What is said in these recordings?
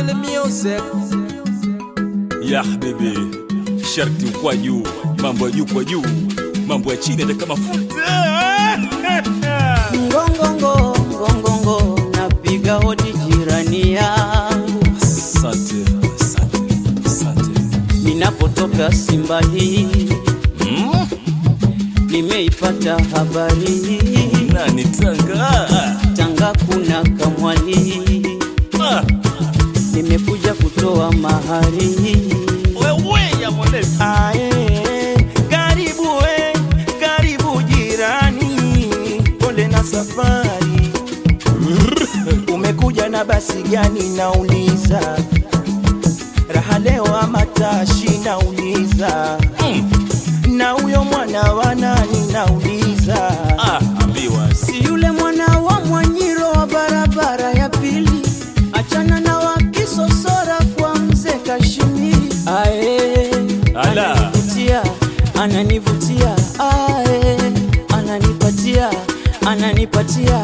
Killer music. Ya habibi, sharti kwa juu, mambo ya juu kwa juu, mambo ya chini hata kama futa. Ngongongo napiga hodi jirani yangu. Asante. Ninapotoka Simba hii nimeipata habari. Nani Tanga kuna kamwali. Nimekuja kutoa mahari. Wewe ya mwanesi. Karibu jirani, pole na safari. Umekuja na basi gani nauliza? Raha leo ama tashi nauliza? Na huyo mwana wa nani nauliza? Ambiwa Si yule mwana wa Mwanyiro wa barabara ya pili. Achana na wakisosora kwa mzee Kashimiri. Ananivutia, ananipatia,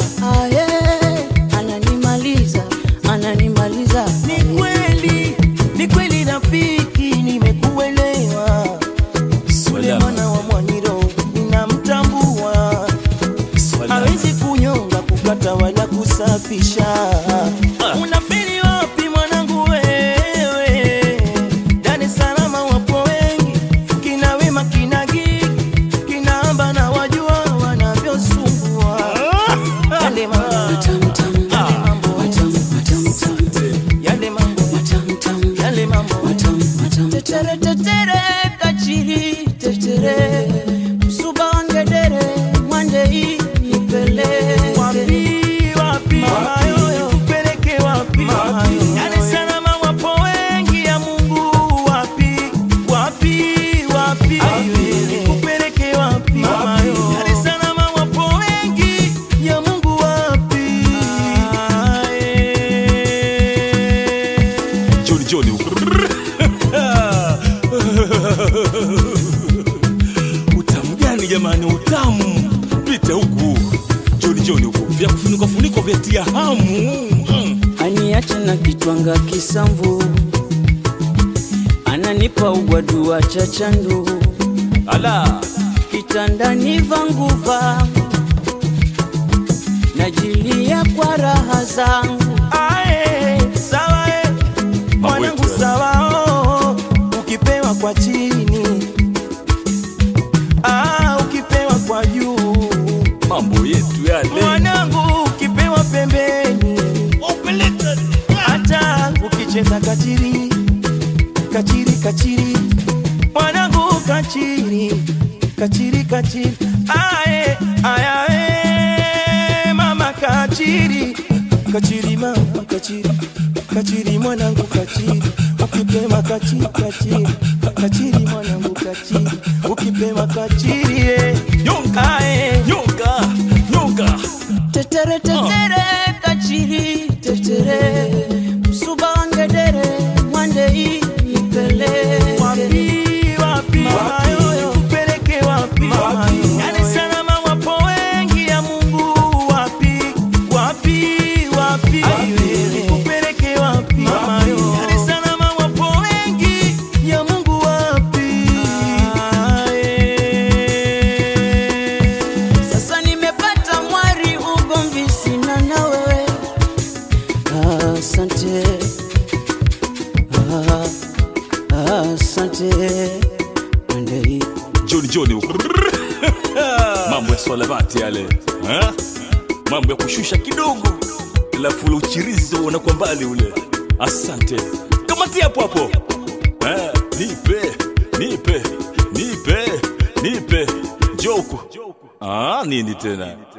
ananimaliza. Ni kweli rafiki, nimekuelewa. Yule mwana wa Mwanyiro ninamtambua. Hawezi kunyonga, kukata wala kusafisha. Unafeli wapi mwanangu wewe? Dar es Salaam wapo wengi, kina Wema, kina Gigi, kina Amba na wajua wanavyosumbua. Yale mambo tetere kachiri tetere msuba wangedere mwande hii nipele wapi mama yoyo kupeleke wapi Dar es Salaam wapo wengi ya Mungu wapi kupeleke wapi mama yoyo Dar es Salaam wapo wengi ya Mungu wapi Joni utamu gani jamani, utamu pita huku Joni huku vya kufunika vya tia hamu. Aniacha na kitwanga kisamvu, ananipa ugwadua chachandu. Kitandani vanguva, najilia kwa raha zangu. Sawa mwanangu sawa, ukipewa kwa chini, ukipewa kwa juu, mambo yetu yale. Mwanangu ukipewa pembeni, hata ukicheza kachiri, mwanangu kachiri. Mama kachiri mama kachiri mwanangu kachiri. Ukipewa kachiri mwanangu kachiri. Ukipewa kachiri Nyonga tetere kachiri tetere msuba wangedere mwande hii nipele wapi mama yoyo kupeleke wapi mama yoyo Dar es Salaam wapo wengi ya Mungu wapi kupeleke wapi mama yoyo Dar es Salaam wapo wengi ya Mungu wapi Sasa nimepata mwari, ugomvi sina na wewe. Asante Monday Joni huku mambo ya swalabati yale, mambo ya kushusha kidogo, ila fulu uchirizi unakuwa mbali ule. Asante kamati hapo nipe joko nini tena.